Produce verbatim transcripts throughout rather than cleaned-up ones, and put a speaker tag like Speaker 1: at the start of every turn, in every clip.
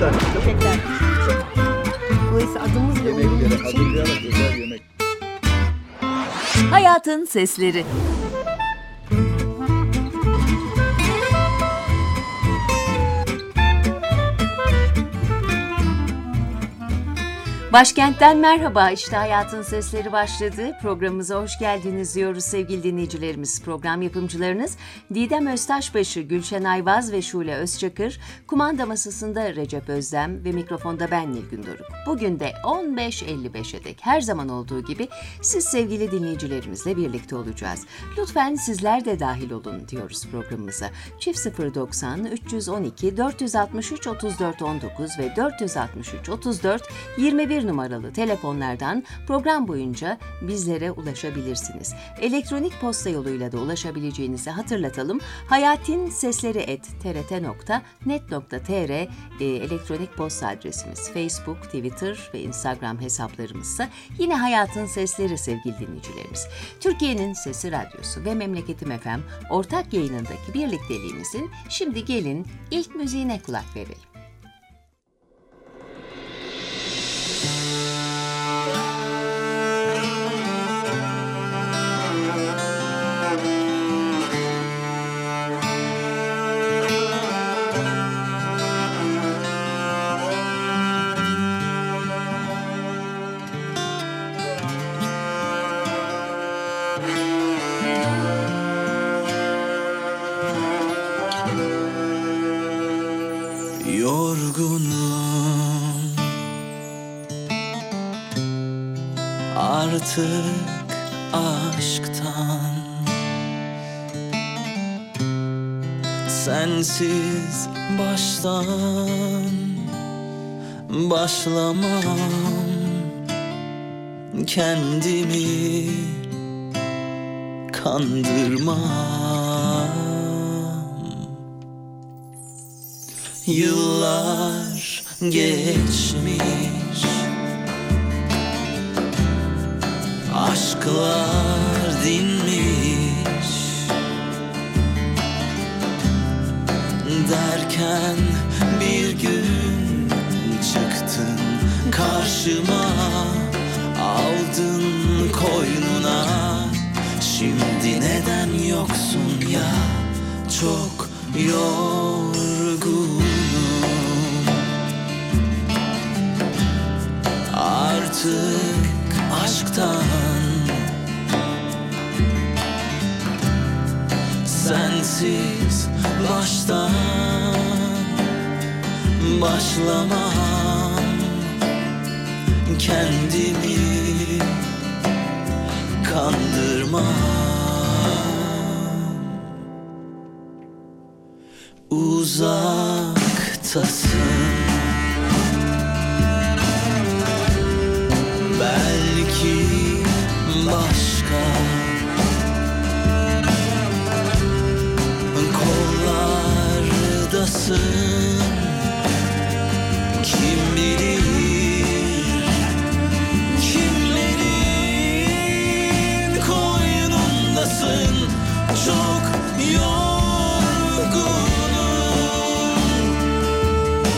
Speaker 1: Teşekkürler.
Speaker 2: Teşekkürler. Dolayısıyla adımızla
Speaker 1: Yemeklere
Speaker 2: uyumlu için
Speaker 1: hazırlayarak özel yemek.
Speaker 3: Hayatın Sesleri. Başkentten merhaba, işte Hayatın Sesleri başladı. Programımıza hoş geldiniz diyoruz sevgili dinleyicilerimiz. Program yapımcılarınız Didem Öztaşbaşı, Gülşen Ayvaz ve Şule Özçakır. Kumanda masasında Recep Özdem ve mikrofonda ben Nilgün Doruk. Bugün de on beş elli beşe dek her zaman olduğu gibi siz sevgili dinleyicilerimizle birlikte olacağız. Lütfen sizler de dahil olun diyoruz programımıza. Çift sıfır doksan üç yüz on iki dört yüz altmış üç otuz dört on dokuz ve dört yüz altmış üç otuz dört yirmi bir numaralı telefonlardan program boyunca bizlere ulaşabilirsiniz. Elektronik posta yoluyla da ulaşabileceğinizi hatırlatalım. hayatinsesleri et t r t nokta net nokta t r e, elektronik posta adresimiz. Facebook, Twitter ve Instagram hesaplarımızsa yine Hayatın Sesleri sevgili dinleyicilerimiz. Türkiye'nin Sesi Radyosu ve Memleketim F M ortak yayınındaki birlikteliğimizin şimdi gelin ilk müziğine kulak verelim.
Speaker 4: Yorgunum artık aşktan, sensiz baştan başlamam, kendimi kandırmam. Yıllar geçmiş, aşklar dinmiş, derken bir gün çıktın karşıma, aldın koynuna. Şimdi neden yoksun ya, çok yorgunum. Artık aşktan, sensiz baştan başlamam, kendimi kandırmam. Uzaktasın, belki başka kollardasın, kim bilir kimlerin koynundasın. Çok yorgunum,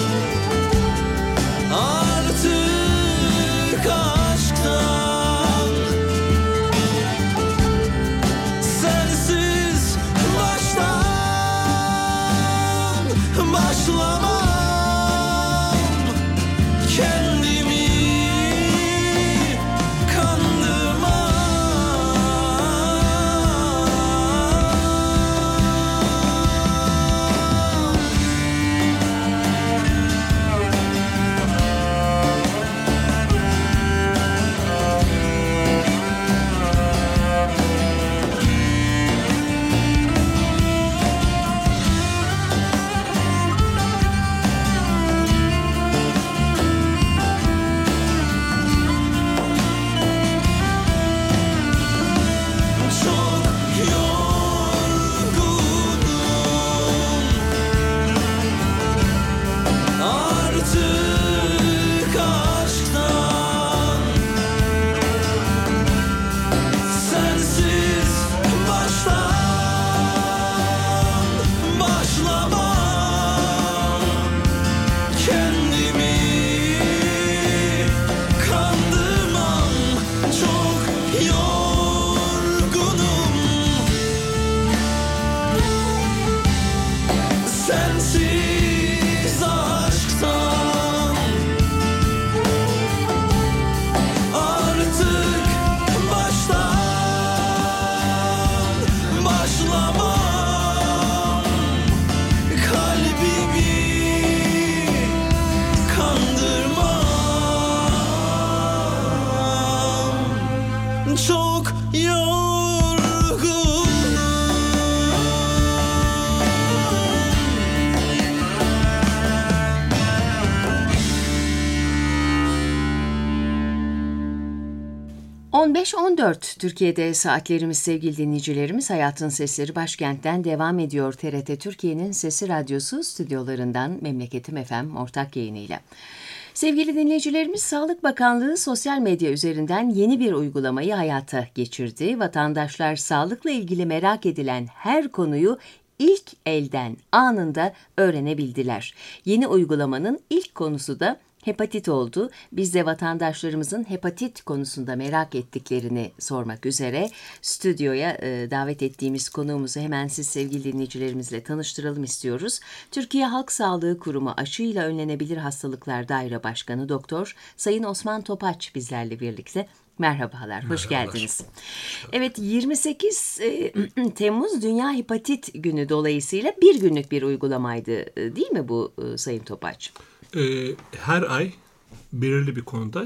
Speaker 3: beş on dört Türkiye'de saatlerimiz sevgili dinleyicilerimiz. Hayatın Sesleri başkentten devam ediyor. T R T Türkiye'nin Sesi Radyosu stüdyolarından Memleketim F M ortak yayınıyla. Sevgili dinleyicilerimiz, Sağlık Bakanlığı sosyal medya üzerinden yeni bir uygulamayı hayata geçirdi. Vatandaşlar sağlıkla ilgili merak edilen her konuyu ilk elden anında öğrenebildiler. Yeni uygulamanın ilk konusu da hepatit oldu. Biz de vatandaşlarımızın hepatit konusunda merak ettiklerini sormak üzere stüdyoya e, davet ettiğimiz konuğumuzu hemen siz sevgili dinleyicilerimizle tanıştıralım istiyoruz. Türkiye Halk Sağlığı Kurumu Aşıyla Önlenebilir Hastalıklar Daire Başkanı Doktor Sayın Osman Topaç bizlerle birlikte. Merhabalar, hoş
Speaker 1: Merhabalar.
Speaker 3: geldiniz. Evet, yirmi sekiz Temmuz Dünya Hepatit Günü dolayısıyla bir günlük bir uygulamaydı, değil mi bu Sayın Topaç?
Speaker 1: Ee, her ay belirli bir konuda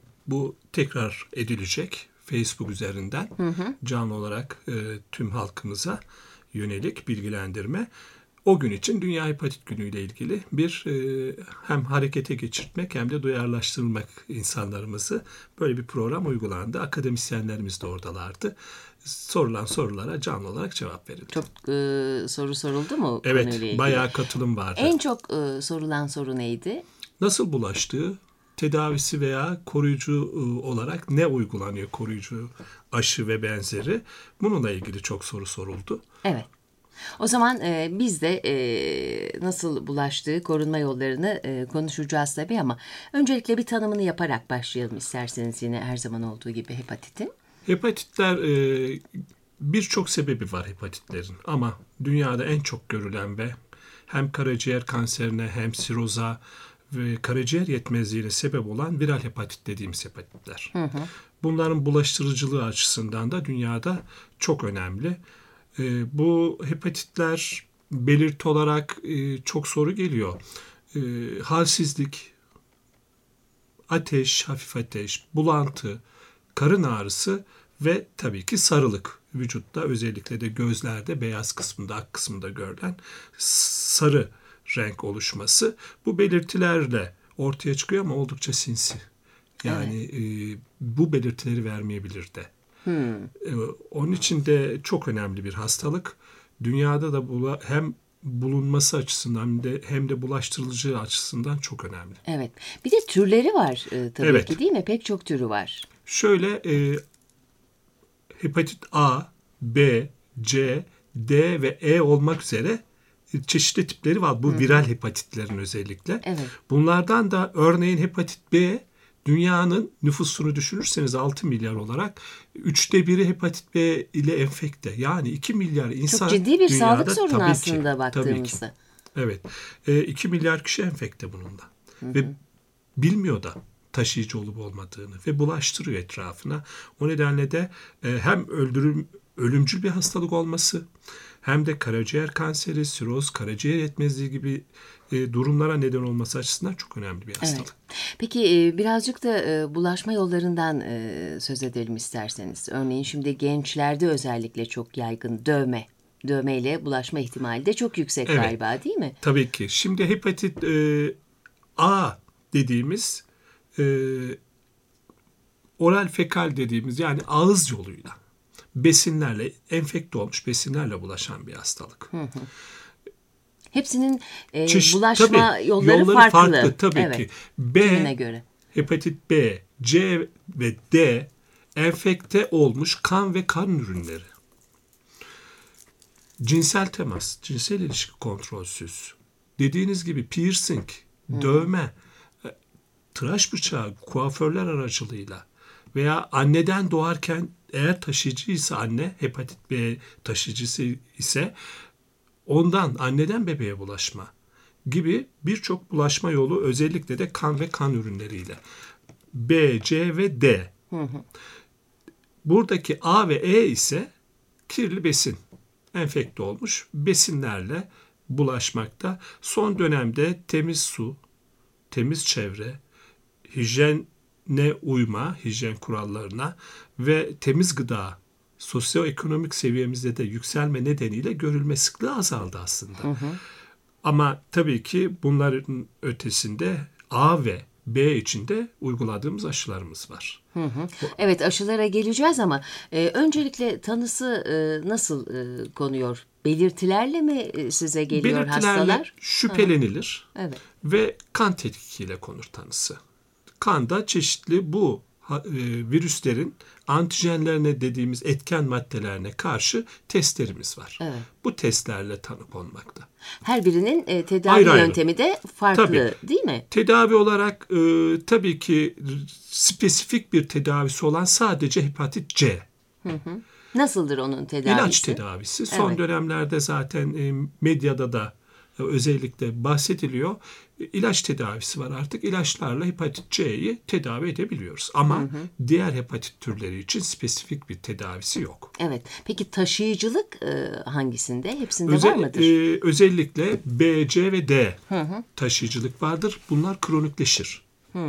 Speaker 1: bu tekrar edilecek Facebook üzerinden hı hı. canlı olarak e, tüm halkımıza yönelik bilgilendirme. O gün için Dünya Hepatit Günü ile ilgili bir e, hem harekete geçirtmek hem de duyarlaştırmak insanlarımızı, böyle bir program uygulandı. Akademisyenlerimiz de oradalardı. Sorulan sorulara canlı olarak cevap verildi.
Speaker 3: Çok e, soru soruldu mu?
Speaker 1: Evet, bayağı katılım vardı.
Speaker 3: En çok e, sorulan soru neydi?
Speaker 1: Nasıl bulaştığı, tedavisi veya koruyucu olarak ne uygulanıyor, koruyucu aşı ve benzeri. Bununla ilgili çok soru soruldu.
Speaker 3: Evet. O zaman e, biz de e, nasıl bulaştığı, korunma yollarını e, konuşacağız tabii ama öncelikle bir tanımını yaparak başlayalım isterseniz, yine her zaman olduğu gibi hepatitin.
Speaker 1: Hepatitler e, birçok sebebi var hepatitlerin ama dünyada en çok görülen ve hem karaciğer kanserine hem siroza ve karaciğer yetmezliğine sebep olan viral hepatit dediğimiz hepatitler. Hı hı. Bunların bulaştırıcılığı açısından da dünyada çok önemli. E, bu hepatitler belirti olarak e, çok soru geliyor. E, halsizlik, ateş, hafif ateş, bulantı, karın ağrısı ve tabii ki sarılık. Vücutta özellikle de gözlerde beyaz kısmında, ak kısmında görülen sarı renk oluşması. Bu belirtilerle ortaya çıkıyor ama oldukça sinsi. Yani evet. e, bu belirtileri vermeyebilir de. Hmm. E, onun için de çok önemli bir hastalık. Dünyada da bula, hem bulunması açısından hem de, hem de bulaştırıcı açısından çok önemli.
Speaker 3: Evet. Bir de türleri var e, tabii
Speaker 1: evet.
Speaker 3: ki, değil mi? Pek çok türü var.
Speaker 1: Şöyle e, hepatit A, B, C, D ve E olmak üzere çeşitli tipleri var. Bu Hı. viral hepatitlerin özellikle.
Speaker 3: Evet.
Speaker 1: Bunlardan da örneğin hepatit B, dünyanın nüfusunu düşünürseniz altı milyar olarak üçte biri hepatit B ile enfekte. Yani iki milyar insan
Speaker 3: çok ciddi bir
Speaker 1: dünyada,
Speaker 3: sağlık sorunu aslında ki, baktığımızda.
Speaker 1: Evet. E, iki milyar kişi enfekte bununla. Hı hı. Ve bilmiyor da taşıyıcı olup olmadığını ve bulaştırıyor etrafına. O nedenle de e, hem öldürüm, ölümcül bir hastalık olması hem de karaciğer kanseri, siroz, karaciğer yetmezliği gibi e, durumlara neden olması açısından çok önemli bir hastalık.
Speaker 3: Evet. Peki e, birazcık da e, bulaşma yollarından e, söz edelim isterseniz. Örneğin şimdi gençlerde özellikle çok yaygın dövme. Dövmeyle bulaşma ihtimali de çok yüksek evet. galiba, değil mi?
Speaker 1: Tabii ki. Şimdi hepatit e, A dediğimiz e, oral fekal dediğimiz, yani ağız yoluyla besinlerle, enfekte olmuş besinlerle bulaşan bir hastalık. Hı hı.
Speaker 3: Hepsinin e,
Speaker 1: Çeşit,
Speaker 3: bulaşma
Speaker 1: tabii,
Speaker 3: yolları,
Speaker 1: yolları
Speaker 3: farklı.
Speaker 1: farklı tabii
Speaker 3: evet.
Speaker 1: ki. B,
Speaker 3: göre.
Speaker 1: hepatit B, C ve D enfekte olmuş kan ve kan ürünleri. Cinsel temas, cinsel ilişki kontrolsüz. Dediğiniz gibi piercing, Hı. dövme, tıraş bıçağı, kuaförler aracılığıyla veya anneden doğarken eğer taşıyıcıysa anne, hepatit B taşıyıcısı ise ondan, anneden bebeğe bulaşma gibi birçok bulaşma yolu, özellikle de kan ve kan ürünleriyle. B, C ve D. Hı hı. Buradaki A ve E ise kirli besin. Enfekte olmuş besinlerle bulaşmakta. Son dönemde temiz su, temiz çevre, hijyene uyma, hijyen kurallarına ve temiz gıda, sosyoekonomik seviyemizde de yükselme nedeniyle görülme sıklığı azaldı aslında. Hı hı. Ama tabii ki bunların ötesinde A ve B için de uyguladığımız aşılarımız var.
Speaker 3: Hı hı. Evet, aşılara geleceğiz ama e, öncelikle tanısı e, nasıl e, konuyor? Belirtilerle mi e, size geliyor
Speaker 1: Belirtilerle
Speaker 3: hastalar?
Speaker 1: şüphelenilir
Speaker 3: Evet.
Speaker 1: ve kan tetkikiyle konur tanısı. Kanda çeşitli bu e, virüslerin antijenlerine dediğimiz etken maddelerine karşı testlerimiz var.
Speaker 3: Evet.
Speaker 1: Bu testlerle tanı konmakta.
Speaker 3: Her birinin e, tedavi
Speaker 1: Ayrı ayrı.
Speaker 3: yöntemi de farklı,
Speaker 1: Tabii.
Speaker 3: değil mi?
Speaker 1: Tedavi olarak e, tabii ki spesifik bir tedavisi olan sadece hepatit C.
Speaker 3: Nasıldır onun tedavisi?
Speaker 1: İlaç tedavisi. Son
Speaker 3: Evet.
Speaker 1: dönemlerde zaten e, medyada da e, özellikle bahsediliyor. E, ilaç tedavisi var artık. İlaçlarla hepatit C'yi tedavi edebiliyoruz. Ama diğer hepatit türleri için spesifik bir tedavisi yok.
Speaker 3: Evet. Peki taşıyıcılık e, hangisinde? Hepsinde
Speaker 1: Özel-
Speaker 3: var mıdır?
Speaker 1: e, özellikle B, C ve D taşıyıcılık vardır. Bunlar kronikleşir.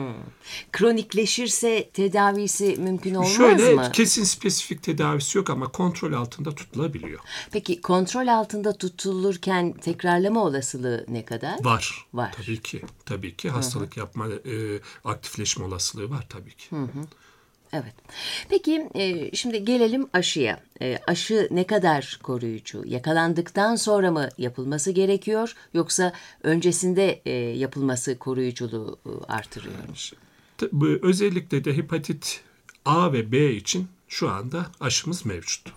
Speaker 3: Kronikleşirse tedavisi mümkün olmaz
Speaker 1: Şöyle
Speaker 3: mı?
Speaker 1: kesin spesifik tedavisi yok ama kontrol altında tutulabiliyor.
Speaker 3: Peki kontrol altında tutulurken tekrarlama olasılığı ne kadar?
Speaker 1: Var.
Speaker 3: Var.
Speaker 1: Tabii ki. Tabii ki hastalık yapma, e, aktifleşme olasılığı var tabii ki.
Speaker 3: Evet. Peki e, şimdi gelelim aşıya. E, aşı ne kadar koruyucu? Yakalandıktan sonra mı yapılması gerekiyor yoksa öncesinde e, yapılması koruyuculuğu e, artırıyor?
Speaker 1: T- bu- Özellikle de hepatit A ve B için şu anda aşımız mevcut.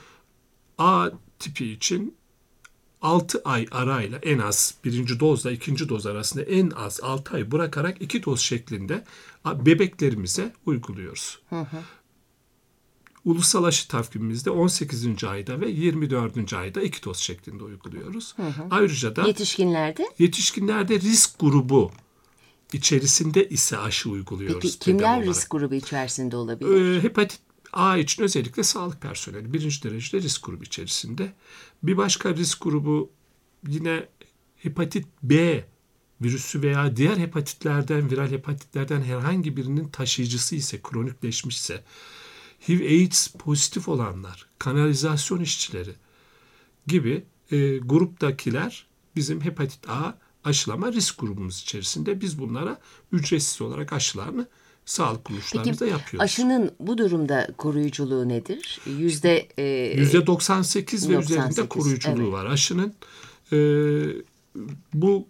Speaker 1: A tipi için altı ay arayla en az birinci dozla ikinci doz arasında en az altı ay bırakarak iki doz şeklinde bebeklerimize uyguluyoruz. Ulusal aşı takvimimizde on sekizinci ayda ve yirmi dördüncü ayda iki doz şeklinde uyguluyoruz. Ayrıca da
Speaker 3: Yetişkinlerde?
Speaker 1: yetişkinlerde risk grubu içerisinde ise aşı uyguluyoruz.
Speaker 3: Peki
Speaker 1: tedavi
Speaker 3: kimler
Speaker 1: olarak.
Speaker 3: risk grubu içerisinde olabilir?
Speaker 1: Ee, hepatit A için özellikle sağlık personeli birinci derecede risk grubu içerisinde. Bir başka risk grubu yine hepatit B virüsü veya diğer hepatitlerden, viral hepatitlerden herhangi birinin taşıyıcısı ise, kronikleşmişse, H I V AIDS pozitif olanlar, kanalizasyon işçileri gibi e, gruptakiler bizim hepatit A aşılama risk grubumuz içerisinde. Biz bunlara ücretsiz olarak aşılarını sağlık kuruluşlarımızda
Speaker 3: Peki
Speaker 1: yapıyoruz.
Speaker 3: aşının bu durumda koruyuculuğu nedir? Yüzde e,
Speaker 1: yüzde doksan sekiz ve
Speaker 3: doksan
Speaker 1: üzerinde
Speaker 3: sekiz,
Speaker 1: koruyuculuğu
Speaker 3: evet.
Speaker 1: var. Aşının e, bu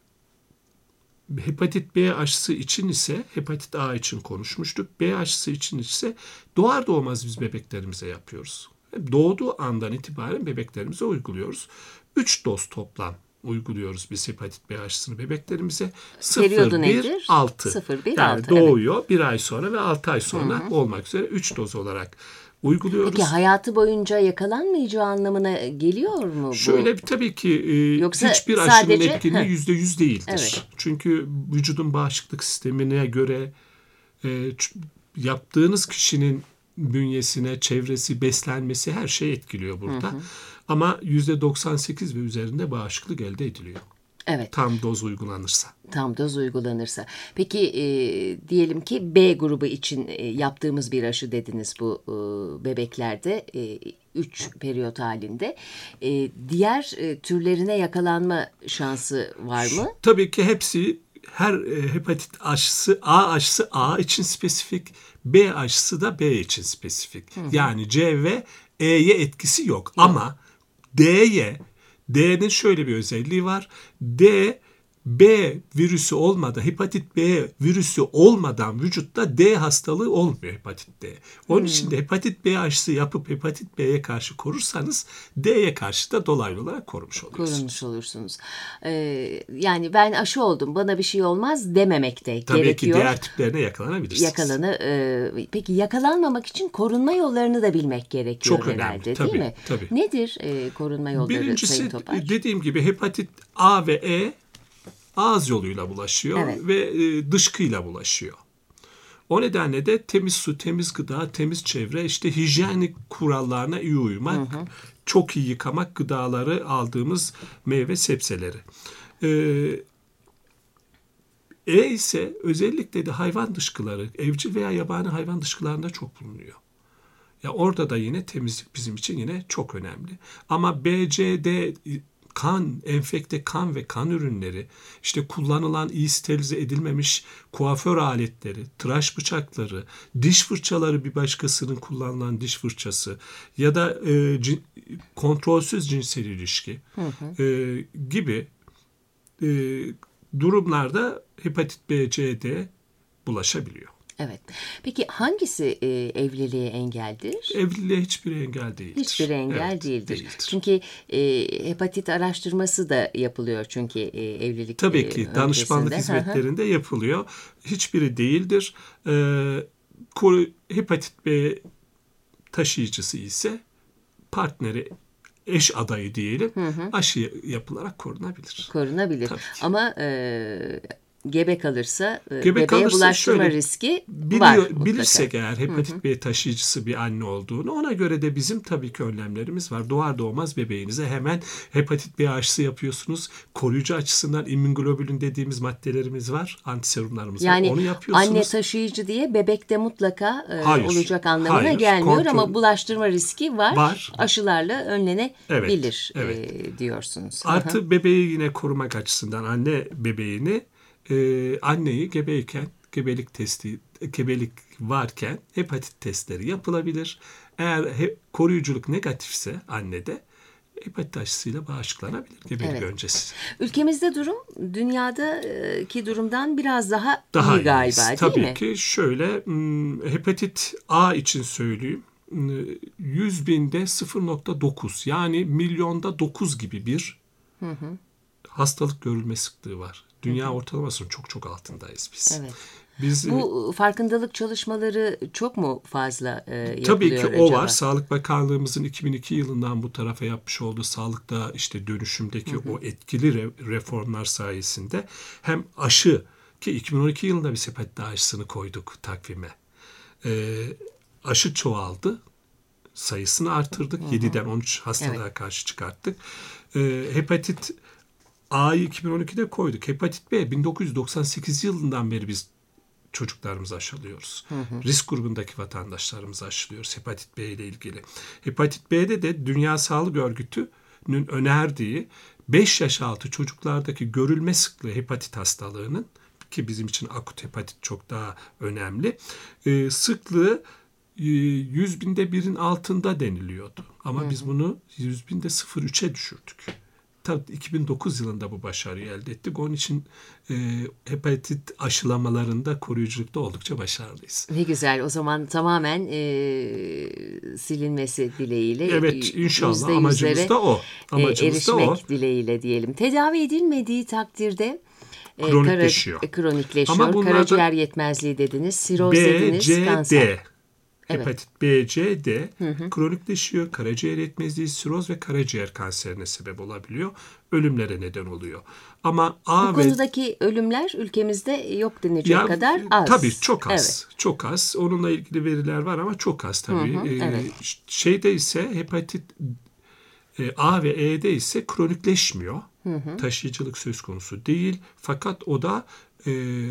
Speaker 1: hepatit B aşısı için ise hepatit A için konuşmuştuk. B aşısı için ise doğar doğmaz biz bebeklerimize yapıyoruz. Doğduğu andan itibaren bebeklerimize uyguluyoruz. üç doz toplam uyguluyoruz biz hepatit B aşısını bebeklerimize.
Speaker 3: Periyodu
Speaker 1: sıfır, bir,
Speaker 3: nedir?
Speaker 1: altı.
Speaker 3: sıfır, bir,
Speaker 1: Yani
Speaker 3: altı,
Speaker 1: doğuyor bir ay sonra ve altı ay sonra olmak üzere üç doz olarak uyguluyoruz.
Speaker 3: Peki hayatı boyunca yakalanmayacağı anlamına geliyor mu bu?
Speaker 1: Şöyle bir tabii ki e,
Speaker 3: Yoksa
Speaker 1: hiçbir aşının
Speaker 3: sadece-
Speaker 1: etkinliği
Speaker 3: Heh.
Speaker 1: yüzde yüz değildir.
Speaker 3: Evet.
Speaker 1: Çünkü vücudun bağışıklık sistemine göre e, ç- yaptığınız kişinin bünyesine, çevresi, beslenmesi her şey etkiliyor burada. Ama yüzde doksan sekiz ve üzerinde bağışıklık elde ediliyor.
Speaker 3: Evet.
Speaker 1: Tam doz uygulanırsa.
Speaker 3: Tam doz uygulanırsa. Peki e, diyelim ki B grubu için e, yaptığımız bir aşı dediniz bu e, bebeklerde üç periyot halinde. E, diğer e, türlerine yakalanma şansı var mı?
Speaker 1: Tabii ki hepsi her e, hepatit aşısı A aşısı A için spesifik, B aşısı da B için spesifik. Yani C ve E'ye etkisi yok. Ama D'ye, D'nin şöyle bir özelliği var. D, B virüsü olmadan, hepatit B virüsü olmadan vücutta D hastalığı olmuyor hepatit D. Onun için de hepatit B aşısı yapıp hepatit B'ye karşı korursanız D'ye karşı da dolaylı olarak korumuş oluyorsunuz.
Speaker 3: Korunmuş olursunuz. Ee, yani ben aşı oldum bana bir şey olmaz dememek de
Speaker 1: Tabii
Speaker 3: gerekiyor.
Speaker 1: ki diğer tiplerine yakalanabilirsiniz.
Speaker 3: Yakalanı, e, peki yakalanmamak için korunma yollarını da bilmek gerekiyor
Speaker 1: Çok önemli,
Speaker 3: herhalde
Speaker 1: tabii,
Speaker 3: değil mi?
Speaker 1: tabii.
Speaker 3: Nedir e, korunma yolları Sayın
Speaker 1: Birincisi
Speaker 3: Topar?
Speaker 1: dediğim gibi hepatit A ve E ağız yoluyla bulaşıyor
Speaker 3: Evet.
Speaker 1: ve e, dışkıyla bulaşıyor. O nedenle de temiz su, temiz gıda, temiz çevre, işte hijyenik kurallarına iyi uymak, çok iyi yıkamak gıdaları, aldığımız meyve sebzeleri. Ee, E ise özellikle de hayvan dışkıları, evcil veya yabani hayvan dışkılarında çok bulunuyor. Ya orada da yine temizlik bizim için yine çok önemli. Ama B, C, D kan, enfekte kan ve kan ürünleri, işte kullanılan iyi sterilize edilmemiş kuaför aletleri, tıraş bıçakları, diş fırçaları, bir başkasının kullanılan diş fırçası ya da e, cin- kontrolsüz cinsel ilişki hı hı. E, gibi e, durumlarda hepatit B, C, D bulaşabiliyor.
Speaker 3: Evet. Peki hangisi e, evliliğe engeldir?
Speaker 1: Evliliğe hiçbir engel değildir.
Speaker 3: Hiçbir engel
Speaker 1: evet,
Speaker 3: değildir.
Speaker 1: değildir.
Speaker 3: Çünkü e, hepatit araştırması da yapılıyor çünkü e, evlilik
Speaker 1: Tabii ki
Speaker 3: e,
Speaker 1: danışmanlık
Speaker 3: öncesinde.
Speaker 1: hizmetlerinde yapılıyor. Hiçbiri değildir. Ee, hepatit B taşıyıcısı ise partneri, eş adayı diyelim, hı hı. aşı yapılarak korunabilir.
Speaker 3: Korunabilir. Ama e, gebe kalırsa e,
Speaker 1: gebe
Speaker 3: bebeğe
Speaker 1: kalırsa
Speaker 3: bulaştırma
Speaker 1: şöyle,
Speaker 3: riski
Speaker 1: biliyor,
Speaker 3: var mutlaka.
Speaker 1: Bilirsek eğer hepatit hı hı. B taşıyıcısı bir anne olduğunu, ona göre de bizim tabii ki önlemlerimiz var. Doğar doğmaz bebeğinize hemen hepatit B aşısı yapıyorsunuz. Koruyucu açısından immunoglobulin dediğimiz maddelerimiz var. Antiserumlarımız
Speaker 3: yani
Speaker 1: var. Onu yapıyorsunuz.
Speaker 3: Anne taşıyıcı diye bebekte mutlaka e,
Speaker 1: hayır,
Speaker 3: olacak anlamına
Speaker 1: hayır,
Speaker 3: gelmiyor
Speaker 1: kontrol,
Speaker 3: ama bulaştırma riski var. Var. Aşılarla önlenebilir
Speaker 1: evet, evet.
Speaker 3: E, diyorsunuz.
Speaker 1: Artı hı-hı. bebeği yine korumak açısından anne bebeğini Ee, anneyi gebeyken, gebelik testi, gebelik varken hepatit testleri yapılabilir. Eğer he, koruyuculuk negatifse annede hepatit aşısıyla bağışıklanabilir gebelik evet. öncesi.
Speaker 3: Ülkemizde durum dünyadaki durumdan biraz daha,
Speaker 1: daha
Speaker 3: iyi galiba değil
Speaker 1: Tabii
Speaker 3: mi?
Speaker 1: Tabii ki şöyle, hepatit A için söyleyeyim. yüz binde sıfır virgül dokuz yani milyonda dokuz gibi bir hı hı. hastalık görülme sıklığı var. Dünya ortalamasının çok çok altındayız biz.
Speaker 3: Evet.
Speaker 1: Biz,
Speaker 3: bu farkındalık çalışmaları çok mu fazla e, yapılıyor
Speaker 1: tabii ki
Speaker 3: acaba?
Speaker 1: o var. Sağlık Bakanlığımızın iki bin iki yılından bu tarafa yapmış olduğu sağlıkta işte dönüşümdeki hı hı. o etkili re- reformlar sayesinde hem aşı, ki iki bin on iki yılında biz hepatit aşısını koyduk takvime. Ee, aşı çoğaldı. Sayısını artırdık. Hı hı. yediden on üç hastalığa evet. karşı çıkarttık. Ee, hepatit A'yı iki bin on ikide koyduk. Hepatit B bin dokuz yüz doksan sekiz yılından beri biz çocuklarımızı aşılıyoruz. Hı hı. Risk grubundaki vatandaşlarımızı aşılıyoruz hepatit B ile ilgili. Hepatit B'de de Dünya Sağlık Örgütü'nün önerdiği beş yaş altı çocuklardaki görülme sıklığı hepatit hastalığının, ki bizim için akut hepatit çok daha önemli, e, sıklığı yüz binde birin altında deniliyordu. Ama hı hı. biz bunu yüz binde sıfır virgül üçe düşürdük. Tabii iki bin dokuz yılında bu başarıyı elde ettik. Onun için e, hepatit aşılamalarında, koruyuculukta oldukça başarılıyız.
Speaker 3: Ne güzel. O zaman tamamen e, silinmesi dileğiyle.
Speaker 1: Evet, inşallah amacımız da o. Amacımız
Speaker 3: e, erişmek
Speaker 1: da o.
Speaker 3: dileğiyle diyelim. Tedavi edilmediği takdirde e,
Speaker 1: kronikleşiyor.
Speaker 3: Kara, kronikleşiyor. Ama karaciğer yetmezliği dediniz, siroz
Speaker 1: B,
Speaker 3: dediniz,
Speaker 1: C,
Speaker 3: kanser.
Speaker 1: D. Hepatit evet. B, C, D hı hı. kronikleşiyor. Karaciğer yetmezliği, siroz ve karaciğer kanserine sebep olabiliyor. Ölümlere neden oluyor. Ama A
Speaker 3: Bu
Speaker 1: ve...
Speaker 3: konudaki ölümler ülkemizde yok denecek ya, kadar az.
Speaker 1: Tabii çok az.
Speaker 3: Evet.
Speaker 1: Çok az. Onunla ilgili veriler var ama çok az tabii.
Speaker 3: Hı hı,
Speaker 1: ee,
Speaker 3: evet.
Speaker 1: Şeyde ise hepatit e, A ve E'de ise kronikleşmiyor. Hı hı. Taşıyıcılık söz konusu değil. Fakat o da e,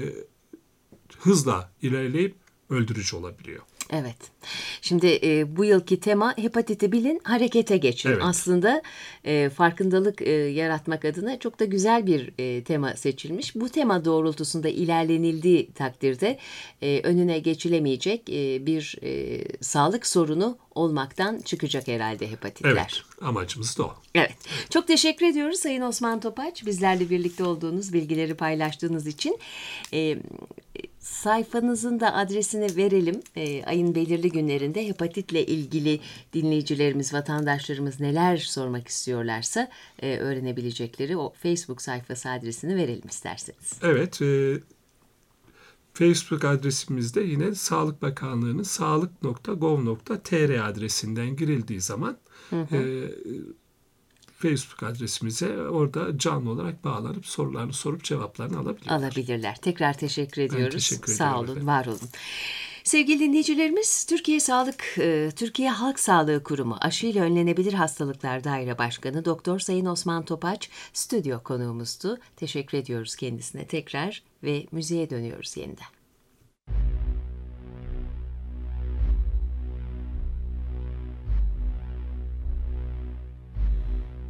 Speaker 1: hızla ilerleyip öldürücü olabiliyor.
Speaker 3: Evet. Şimdi e, bu yılki tema hepatiti bilin, harekete geçin. Evet. Aslında e, farkındalık e, yaratmak adına çok da güzel bir e, tema seçilmiş. Bu tema doğrultusunda ilerlenildiği takdirde e, önüne geçilemeyecek e, bir e, sağlık sorunu olmaktan çıkacak herhalde hepatitler.
Speaker 1: Evet, amacımız da o.
Speaker 3: Evet. Çok teşekkür ediyoruz Sayın Osman Topaç. Bizlerle birlikte olduğunuz, bilgileri paylaştığınız için. E, sayfanızın da adresini verelim. E, ayın belirli günlerinde hepatitle ilgili dinleyicilerimiz, vatandaşlarımız neler sormak istiyorlarsa e, öğrenebilecekleri o Facebook sayfası adresini verelim isterseniz.
Speaker 1: Evet. E, Facebook adresimizde yine Sağlık Bakanlığı'nın sağlık nokta gov nokta tr adresinden girildiği zaman hı hı. E, Facebook adresimize orada canlı olarak bağlanıp sorularını sorup cevaplarını alabilirler.
Speaker 3: Alabilirler. Tekrar teşekkür ediyoruz.
Speaker 1: Ben teşekkür
Speaker 3: Sağ olun, efendim. Var olun. Sevgili dinleyicilerimiz, Türkiye Sağlık, Türkiye Halk Sağlığı Kurumu Aşıyla Önlenebilir Hastalıklar Daire Başkanı Doktor Sayın Osman Topaç stüdyo konuğumuzdu. Teşekkür ediyoruz kendisine tekrar ve müziğe dönüyoruz yeniden.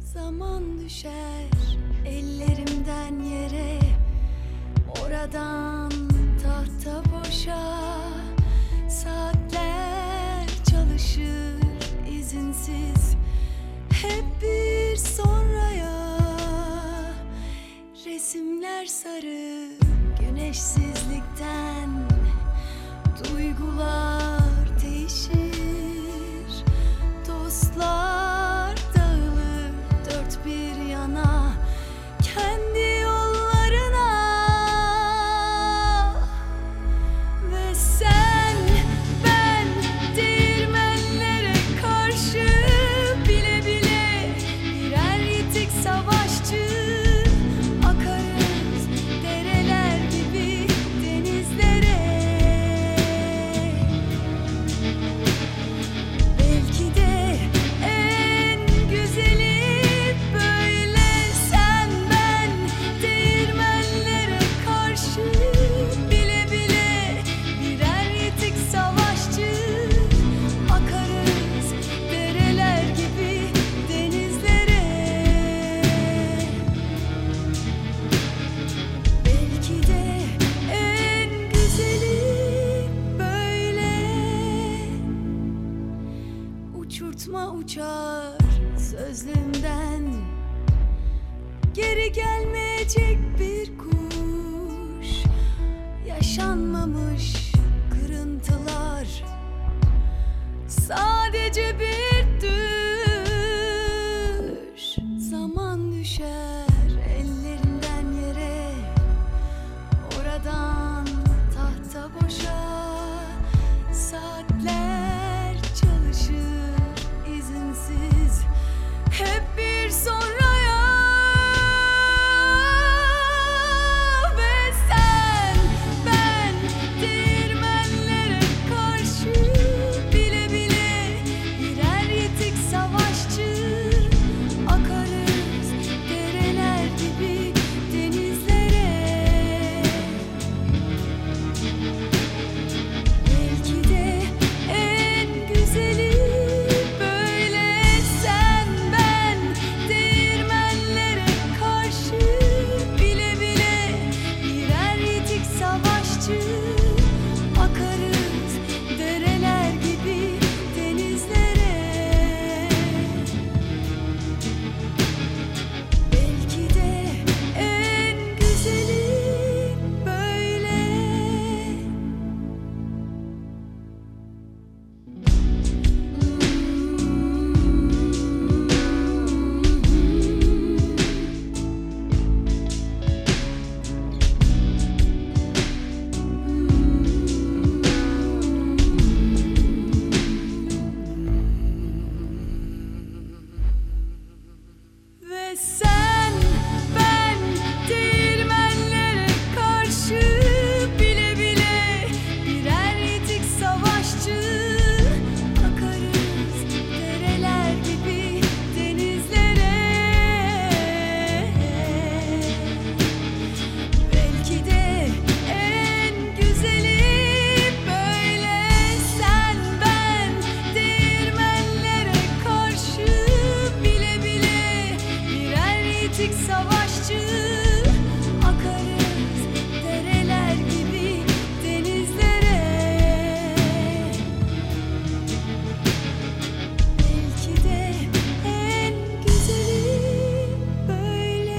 Speaker 5: Zaman düşer ellerimden yere, oradan tahta boşa. Saatler çalışır izinsiz, hep bir sonraya. Resimler sarı güneşsizlikten, duygular değişir. Dostlar dağılır dört bir yana, kendi yollarına. Ve sen, ben değirmenlere karşı bile bile birer yitik savaşçı. Akarız dereler gibi denizlere. Belki de en güzeli böyle. Sen, ben değirmenlere karşı bile bile birer yitik savaşçı. Akarız dereler gibi denizlere. Belki de en güzeli böyle. Uçurtma uçar sözlüğümden, geri gelmeyecek bir kuş. Yaşanmamış kırıntılar, sadece bir düş. Zaman düşer ellerimden yere, oradan tahta boşa. Saatler çalışır izinsiz, hep bir sonraya. Ve sen, ben değirmenlere karşı bile bile birer yitik savaşçı. Akarız dereler gibi denizlere. Belki de en güzeli böyle. Sen, ben değirmenlere karşı bile bile birer yitik savaşçı. Akarız dereler gibi denizlere. Belki de en güzeli böyle. Ve sen, ben değirmenlere karşı bile bile birer yitik savaşçı. Akarız dereler gibi denizlere. Belki de en güzeli böyle. Sen, ben değirmenlere karşı bile bile birer yitik savaşçı. Akarız dereler gibi denizlere. Belki de en güzeli böyle.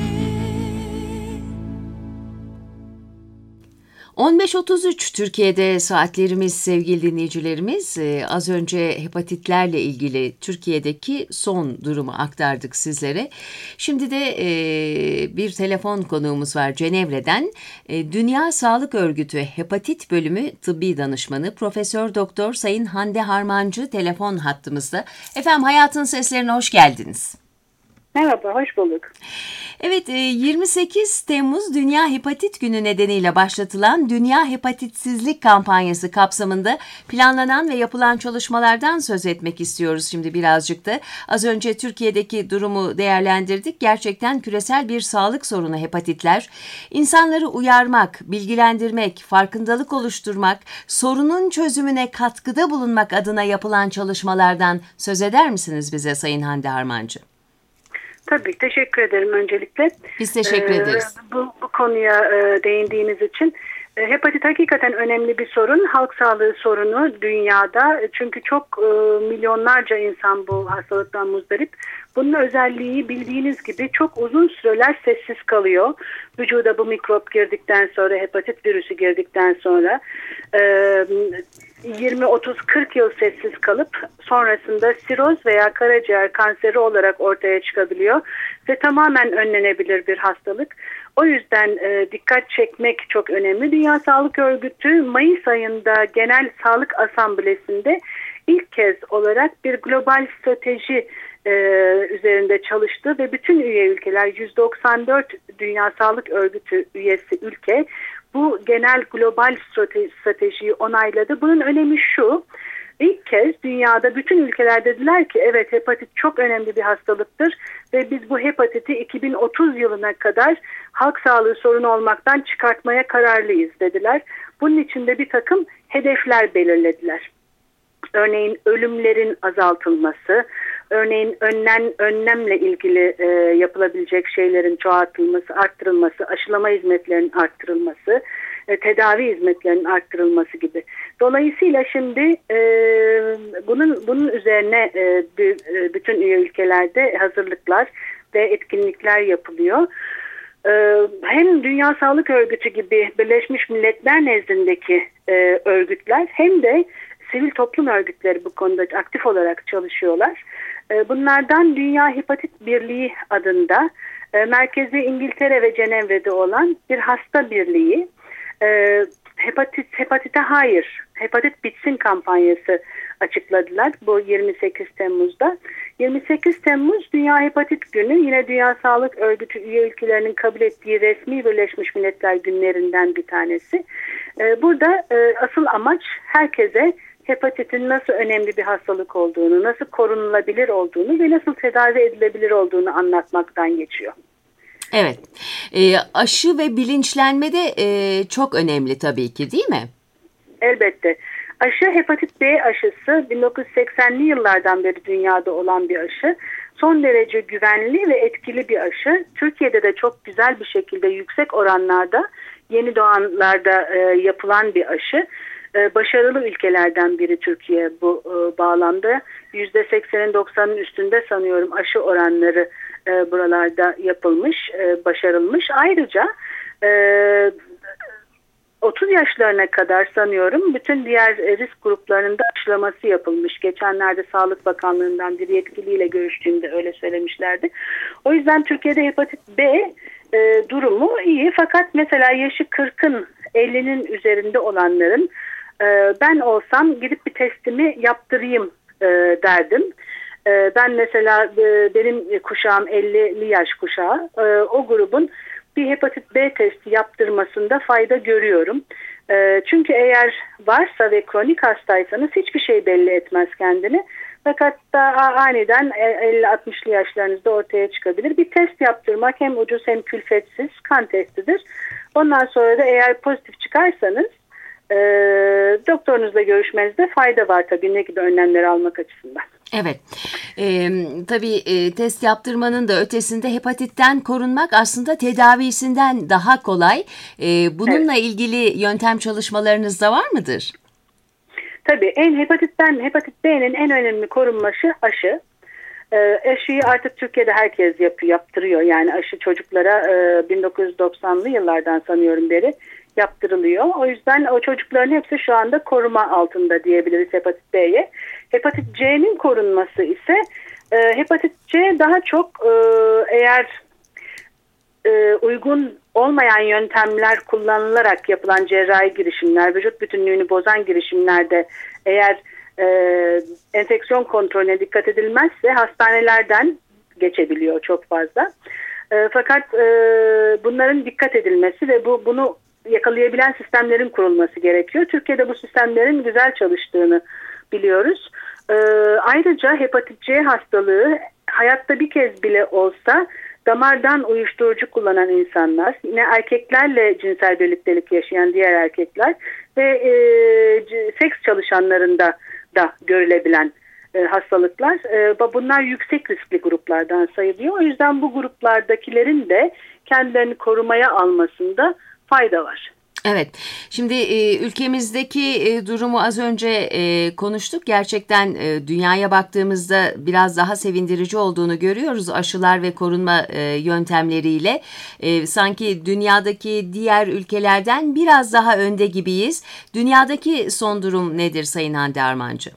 Speaker 3: on beş otuz üç Türkiye'de saatlerimiz sevgili dinleyicilerimiz. Ee, az önce hepatitlerle ilgili Türkiye'deki son durumu aktardık sizlere. Şimdi de e, bir telefon konuğumuz var Cenevre'den. E, Dünya Sağlık Örgütü Hepatit Bölümü Tıbbi Danışmanı Profesör Doktor Sayın Hande Harmancı telefon hattımızda. Efendim Hayatın Seslerine hoş geldiniz.
Speaker 6: Merhaba, hoş bulduk.
Speaker 3: Evet, yirmi sekiz Temmuz Dünya Hepatit Günü nedeniyle başlatılan Dünya Hepatitsizlik kampanyası kapsamında planlanan ve yapılan çalışmalardan söz etmek istiyoruz şimdi birazcık da. Az önce Türkiye'deki durumu değerlendirdik. Gerçekten küresel bir sağlık sorunu hepatitler. İnsanları uyarmak, bilgilendirmek, farkındalık oluşturmak, sorunun çözümüne katkıda bulunmak adına yapılan çalışmalardan söz eder misiniz bize Sayın Hande Harmancı?
Speaker 6: Tabii, teşekkür ederim öncelikle.
Speaker 3: Biz teşekkür
Speaker 6: Ee,
Speaker 3: ederiz.
Speaker 6: Bu, bu konuya e, değindiğiniz için. E, hepatit hakikaten önemli bir sorun. Halk sağlığı sorunu dünyada. Çünkü çok e, milyonlarca insan bu hastalıktan muzdarip. Bunun özelliği bildiğiniz gibi çok uzun süreler sessiz kalıyor. Vücuda bu mikrop girdikten sonra, hepatit virüsü girdikten sonra e, yirmi otuz kırk yıl sessiz kalıp sonrasında siroz veya karaciğer kanseri olarak ortaya çıkabiliyor ve tamamen önlenebilir bir hastalık. O yüzden e, dikkat çekmek çok önemli. Dünya Sağlık Örgütü Mayıs ayında Genel Sağlık Asamblesi'nde ilk kez olarak bir global strateji e, üzerinde çalıştı ve bütün üye ülkeler, yüz doksan dört Dünya Sağlık Örgütü üyesi ülke bu genel global strateji, stratejiyi onayladı. Bunun önemi şu: İlk kez dünyada bütün ülkeler dediler ki evet, hepatit çok önemli bir hastalıktır ve biz bu hepatiti iki bin otuz yılına kadar halk sağlığı sorunu olmaktan çıkartmaya kararlıyız dediler. Bunun için de bir takım hedefler belirlediler. Örneğin ölümlerin azaltılması, örneğin önlen, önlemle ilgili e, yapılabilecek şeylerin çoğaltılması, arttırılması, aşılama hizmetlerinin arttırılması, e, tedavi hizmetlerinin arttırılması gibi. Dolayısıyla şimdi e, bunun bunun üzerine e, b- bütün üye ülkelerde hazırlıklar ve etkinlikler yapılıyor. E, hem Dünya Sağlık Örgütü gibi Birleşmiş Milletler nezdindeki e, örgütler hem de sivil toplum örgütleri bu konuda aktif olarak çalışıyorlar. Bunlardan Dünya Hepatit Birliği adında merkezi İngiltere ve Cenevre'de olan bir hasta birliği hepatit, hepatite hayır, hepatit bitsin kampanyası açıkladılar bu yirmi sekiz Temmuz'da. yirmi sekiz Temmuz Dünya Hepatit Günü, yine Dünya Sağlık Örgütü üye ülkelerinin kabul ettiği resmi Birleşmiş Milletler günlerinden bir tanesi. Burada asıl amaç herkese hepatitin nasıl önemli bir hastalık olduğunu, nasıl korunulabilir olduğunu ve nasıl tedavi edilebilir olduğunu anlatmaktan geçiyor.
Speaker 3: Evet, e, aşı ve bilinçlenme de e, çok önemli tabii ki, değil mi?
Speaker 6: Elbette. Aşı, hepatit B aşısı bin dokuz yüz seksenli yıllardan beri dünyada olan bir aşı. Son derece güvenli ve etkili bir aşı. Türkiye'de de çok güzel bir şekilde yüksek oranlarda yeni doğanlarda e, yapılan bir aşı. Başarılı ülkelerden biri Türkiye bu e, bağlamda. yüzde seksenin doksanın üstünde sanıyorum aşı oranları e, buralarda yapılmış, e, başarılmış. Ayrıca e, otuz yaşlarına kadar sanıyorum bütün diğer risk gruplarının da aşılaması yapılmış. Geçenlerde Sağlık Bakanlığı'ndan bir yetkiliyle görüştüğümde öyle söylemişlerdi. O yüzden Türkiye'de hepatit B e, durumu iyi. Fakat mesela yaşı kırkın ellinin üzerinde olanların ben olsam gidip bir testimi yaptırayım e, derdim. E, ben mesela e, benim kuşağım ellili yaş kuşağı. E, o grubun bir hepatit B testi yaptırmasında fayda görüyorum. E, çünkü eğer varsa ve kronik hastaysanız hiçbir şey belli etmez kendini. Fakat da aniden elli altmışlı yaşlarınızda ortaya çıkabilir. Bir test yaptırmak hem ucuz hem külfetsiz, kan testidir. Ondan sonra da eğer pozitif çıkarsanız E, doktorunuzla görüşmenizde fayda var tabii, ne gibi önlemleri almak açısından.
Speaker 3: Evet, e, tabii e, test yaptırmanın da ötesinde hepatitten korunmak aslında tedavisinden daha kolay. E, bununla evet. ilgili yöntem çalışmalarınız da var mıdır?
Speaker 6: Tabii, en hepatitten, hepatit B'nin en önemli korunması aşı. E, aşıyı artık Türkiye'de herkes yapıyor, yaptırıyor. Yani aşı çocuklara e, bin dokuz yüz doksanlı yıllardan sanıyorum beri yaptırılıyor. O yüzden o çocukların hepsi şu anda koruma altında diyebiliriz hepatit B'ye. Hepatit C'nin korunması ise e, hepatit C daha çok e, eğer e, uygun olmayan yöntemler kullanılarak yapılan cerrahi girişimler, vücut bütünlüğünü bozan girişimlerde eğer e, enfeksiyon kontrolüne dikkat edilmezse hastanelerden geçebiliyor çok fazla. E, fakat e, bunların dikkat edilmesi ve bu bunu yakalayabilen sistemlerin kurulması gerekiyor. Türkiye'de bu sistemlerin güzel çalıştığını biliyoruz. Ee, ayrıca hepatit C hastalığı hayatta bir kez bile olsa damardan uyuşturucu kullanan insanlar, yine erkeklerle cinsel birliktelik yaşayan diğer erkekler ve e, seks çalışanlarında da görülebilen e, hastalıklar. E, bunlar yüksek riskli gruplardan sayılıyor. O yüzden bu gruplardakilerin de kendilerini korumaya almasında fayda var.
Speaker 3: Evet, şimdi e, ülkemizdeki e, durumu az önce e, konuştuk. Gerçekten e, dünyaya baktığımızda biraz daha sevindirici olduğunu görüyoruz aşılar ve korunma e, yöntemleriyle. E, sanki dünyadaki diğer ülkelerden biraz daha önde gibiyiz. Dünyadaki son durum nedir Sayın Hande Armancı?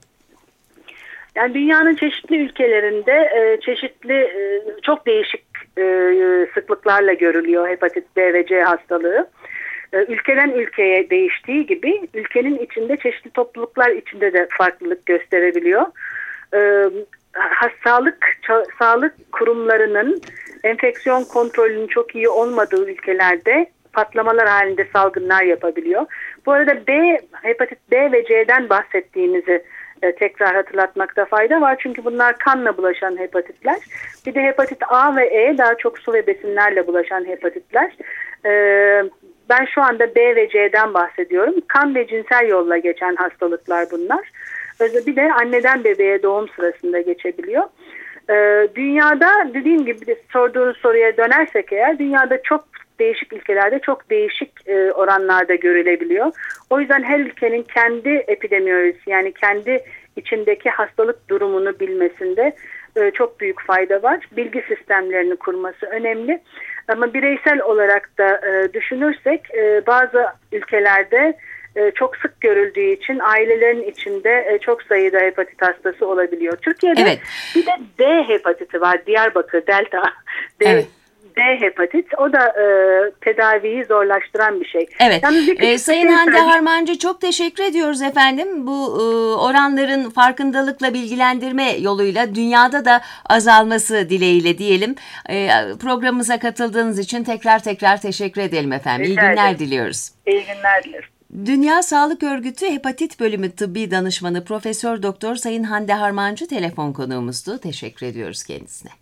Speaker 6: Yani dünyanın çeşitli ülkelerinde e, çeşitli e, çok değişik e, sıklıklarla görülüyor hepatit B ve C hastalığı. Ülkeden ülkeye değiştiği gibi ülkenin içinde çeşitli topluluklar içinde de farklılık gösterebiliyor. Ee, sağlık sağlık kurumlarının enfeksiyon kontrolünün çok iyi olmadığı ülkelerde patlamalar halinde salgınlar yapabiliyor. Bu arada B, hepatit B ve C'den bahsettiğimizi e, tekrar hatırlatmakta fayda var. Çünkü bunlar kanla bulaşan hepatitler. Bir de hepatit A ve E daha çok su ve besinlerle bulaşan hepatitler. Ee, Ben şu anda B ve C'den bahsediyorum. Kan ve cinsel yolla geçen hastalıklar bunlar. Bir de anneden bebeğe doğum sırasında geçebiliyor. Ee, dünyada dediğim gibi sorduğunuz soruya dönersek eğer dünyada çok değişik ülkelerde çok değişik e, oranlarda görülebiliyor. O yüzden her ülkenin kendi epidemiyolojisi yani kendi içindeki hastalık durumunu bilmesinde e, çok büyük fayda var. Bilgi sistemlerini kurması önemli. Ama bireysel olarak da e, düşünürsek e, bazı ülkelerde e, çok sık görüldüğü için ailelerin içinde e, çok sayıda hepatit hastası olabiliyor. Türkiye'de evet. Bir de D hepatiti var. Diyarbakır, Delta. D, evet. D hepatit. O da e, tedaviyi zorlaştıran bir şey.
Speaker 3: Evet. Ee, Sayın şey Hande Harmancı çok teşekkür ediyoruz efendim. Bu e, oranların farkındalıkla bilgilendirme yoluyla dünyada da azalması dileğiyle diyelim. E, programımıza katıldığınız için tekrar tekrar teşekkür edelim efendim. İyi günler ederim. Diliyoruz.
Speaker 6: İyi günler dilerim.
Speaker 3: Dünya Sağlık Örgütü Hepatit Bölümü Tıbbi Danışmanı Profesör Doktor Sayın Hande Harmancı telefon konuğumuzdu. Teşekkür ediyoruz kendisine.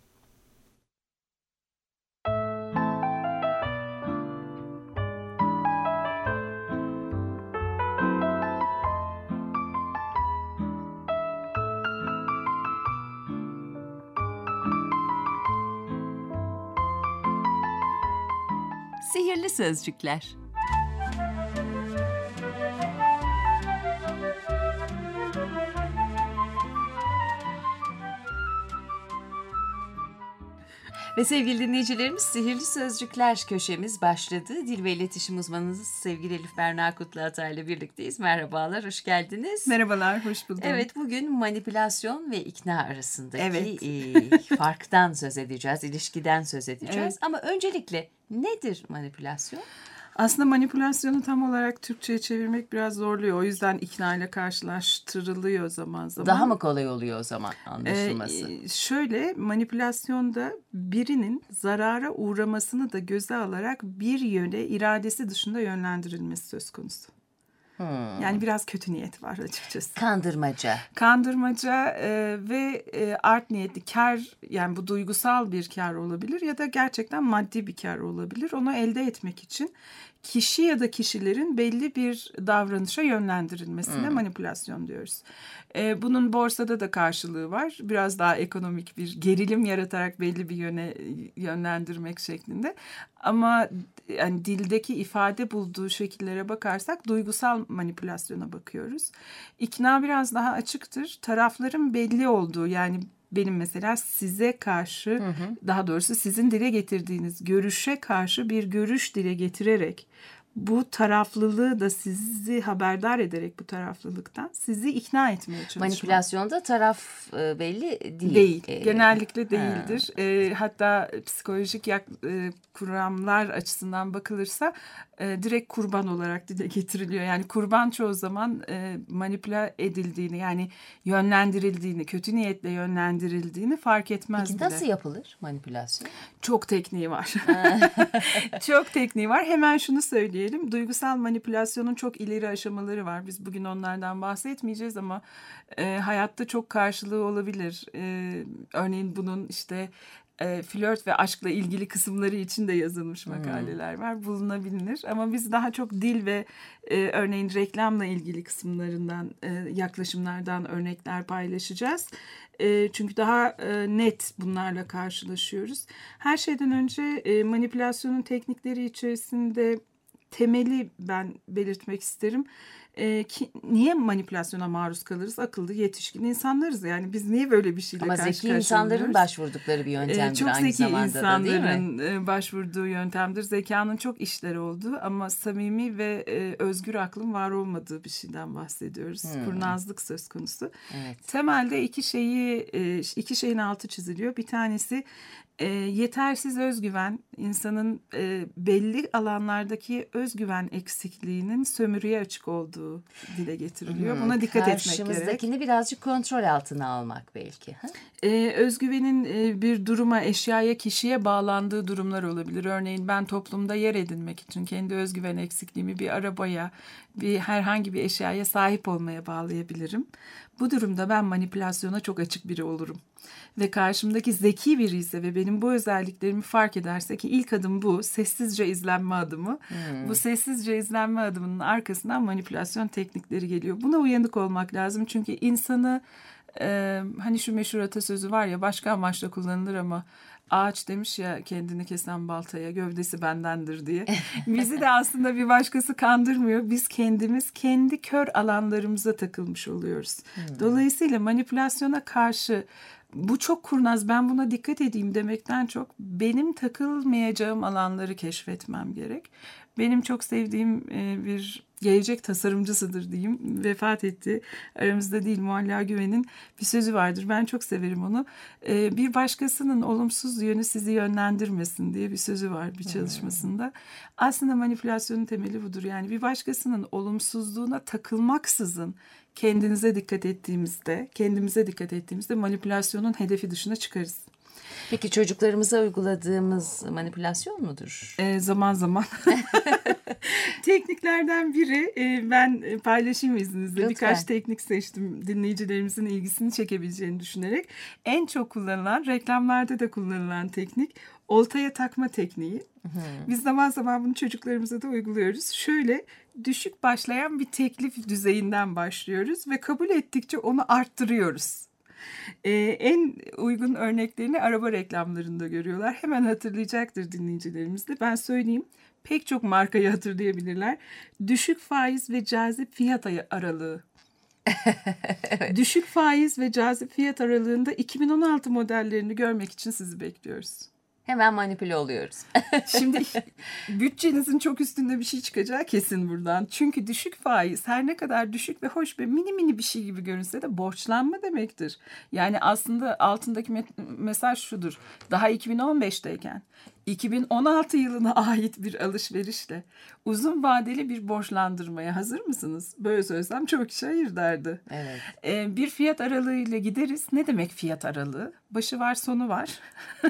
Speaker 3: Sihirli Sözcükler. Ve sevgili dinleyicilerimiz Sihirli Sözcükler köşemiz başladı. Dil ve iletişim uzmanımız sevgili Elif Berna Kutluatay ile birlikteyiz. Merhabalar, hoş geldiniz.
Speaker 7: Merhabalar, hoş bulduk.
Speaker 3: Evet, bugün manipülasyon ve ikna arasındaki
Speaker 7: evet.
Speaker 3: e, farktan söz edeceğiz, ilişkiden söz edeceğiz. Evet. Ama öncelikle nedir manipülasyon?
Speaker 7: Aslında manipülasyonu tam olarak Türkçe'ye çevirmek biraz zorluyor. O yüzden ikna ile karşılaştırılıyor zaman zaman.
Speaker 3: Daha mı kolay oluyor o zaman anlaşılması?
Speaker 7: Ee, şöyle manipülasyonda birinin zarara uğramasını da göze alarak bir yöne iradesi dışında yönlendirilmesi söz konusu. Hmm. Yani biraz kötü niyet var açıkçası.
Speaker 3: Kandırmaca.
Speaker 7: Kandırmaca e, ve e, art niyetli kar, yani bu duygusal bir kar olabilir ya da gerçekten maddi bir kar olabilir. Onu elde etmek için kişi ya da kişilerin belli bir davranışa yönlendirilmesine hmm. manipülasyon diyoruz. E, bunun borsada da karşılığı var. Biraz daha ekonomik bir gerilim yaratarak belli bir yöne yönlendirmek şeklinde. Ama yani dildeki ifade bulduğu şekillere bakarsak duygusal manipülasyona bakıyoruz. İkna biraz daha açıktır. Tarafların belli olduğu, yani benim mesela size karşı, hı hı. daha doğrusu sizin dile getirdiğiniz görüşe karşı bir görüş dile getirerek, bu taraflılığı da sizi haberdar ederek bu taraflılıktan sizi ikna etmeye çalışmak.
Speaker 3: Manipülasyonda taraf e, belli değil.
Speaker 7: Değil. E, Genellikle değildir. E, hatta psikolojik yak, e, kuramlar açısından bakılırsa e, direkt kurban olarak dile getiriliyor. Yani kurban çoğu zaman e, manipüle edildiğini, yani yönlendirildiğini, kötü niyetle yönlendirildiğini fark etmez
Speaker 3: Peki
Speaker 7: bile.
Speaker 3: nasıl yapılır manipülasyon?
Speaker 7: Çok tekniği var. Çok tekniği var. Hemen şunu söyleyelim. Duygusal manipülasyonun çok ileri aşamaları var. Biz bugün onlardan bahsetmeyeceğiz ama e, hayatta çok karşılığı olabilir. E, örneğin bunun işte e, flört ve aşkla ilgili kısımları için de yazılmış makaleler var. Bulunabilir ama biz daha çok dil ve e, örneğin reklamla ilgili kısımlarından, e, yaklaşımlardan örnekler paylaşacağız. E, çünkü daha e, net bunlarla karşılaşıyoruz. Her şeyden önce e, manipülasyonun teknikleri içerisinde temeli ben belirtmek isterim. Ee, ki, niye manipülasyona maruz kalırız? Akıllı, yetişkin insanlarız. Yani biz niye böyle bir şeyle
Speaker 3: Ama
Speaker 7: karşı
Speaker 3: zeki
Speaker 7: karşıya
Speaker 3: insanların
Speaker 7: oluyoruz?
Speaker 3: başvurdukları bir yöntemdir
Speaker 7: Ee, çok
Speaker 3: aynı
Speaker 7: zeki
Speaker 3: zamanda da, değil mi?
Speaker 7: insanların başvurduğu yöntemdir. Zekanın çok işleri olduğu ama samimi ve e, özgür aklın var olmadığı bir şeyden bahsediyoruz. Hmm. Kurnazlık söz konusu.
Speaker 3: Evet.
Speaker 7: Temelde iki şeyi e, iki şeyin altı çiziliyor. Bir tanesi E, yetersiz özgüven, insanın e, belli alanlardaki özgüven eksikliğinin sömürüye açık olduğu dile getiriliyor.
Speaker 3: Hmm,
Speaker 7: Buna dikkat etmek gerek.
Speaker 3: Karşımızdakini birazcık kontrol altına almak belki. Ha?
Speaker 7: E, özgüvenin e, bir duruma, eşyaya, kişiye bağlandığı durumlar olabilir. Örneğin ben toplumda yer edinmek için kendi özgüven eksikliğimi bir arabaya, bir herhangi bir eşyaya sahip olmaya bağlayabilirim. Bu durumda ben manipülasyona çok açık biri olurum. Ve karşımdaki zeki biri ise ve benim bu özelliklerimi fark ederse ki ilk adım bu, sessizce izlenme adımı. Hmm. Bu sessizce izlenme adımının arkasından manipülasyon teknikleri geliyor. Buna uyanık olmak lazım çünkü insanı e, hani şu meşhur atasözü var ya, başka amaçla kullanılır ama ağaç demiş ya kendini kesen baltaya, gövdesi bendendir diye. Bizi de aslında bir başkası kandırmıyor. Biz kendimiz kendi kör alanlarımıza takılmış oluyoruz. Hmm. Dolayısıyla manipülasyona karşı bu çok kurnaz, ben buna dikkat edeyim demekten çok benim takılmayacağım alanları keşfetmem gerek. Benim çok sevdiğim bir gelecek tasarımcısıdır diyeyim. Vefat etti. Aramızda değil, Mualla Güven'in bir sözü vardır. Ben çok severim onu. Bir başkasının olumsuz yönü sizi yönlendirmesin diye bir sözü var bir çalışmasında. Aslında manipülasyonun temeli budur. Yani bir başkasının olumsuzluğuna takılmaksızın kendinize dikkat ettiğimizde, kendimize dikkat ettiğimizde manipülasyonun hedefi dışına çıkarız.
Speaker 3: Peki çocuklarımıza uyguladığımız manipülasyon mudur?
Speaker 7: E, zaman zaman. Tekniklerden biri, e, ben paylaşayım izninizle. Lütfen. Birkaç teknik seçtim dinleyicilerimizin ilgisini çekebileceğini düşünerek. En çok kullanılan, reklamlarda da kullanılan teknik oltaya takma tekniği. Hı. Biz zaman zaman bunu çocuklarımıza da uyguluyoruz. Şöyle düşük başlayan bir teklif düzeyinden başlıyoruz ve kabul ettikçe onu arttırıyoruz. Ee, en uygun örneklerini araba reklamlarında görüyorlar. Hemen hatırlayacaktır dinleyicilerimiz de. Ben söyleyeyim. Pek çok markayı hatırlayabilirler. Düşük faiz ve cazip fiyat aralığı. Evet. Düşük faiz ve cazip fiyat aralığında iki bin on altı modellerini görmek için sizi bekliyoruz.
Speaker 3: Hemen manipüle oluyoruz.
Speaker 7: Şimdi bütçenizin çok üstünde bir şey çıkacağı kesin buradan. Çünkü düşük faiz her ne kadar düşük ve hoş ve mini mini bir şey gibi görünse de borçlanma demektir. Yani aslında altındaki met- mesaj şudur. Daha iki bin on beşteyken iki bin on altı yılına ait bir alışverişle uzun vadeli bir borçlandırmaya hazır mısınız? Böyle söylesem çok kişi hayır derdi.
Speaker 3: Evet.
Speaker 7: Ee, bir fiyat aralığıyla gideriz. Ne demek fiyat aralığı? Başı var, sonu var.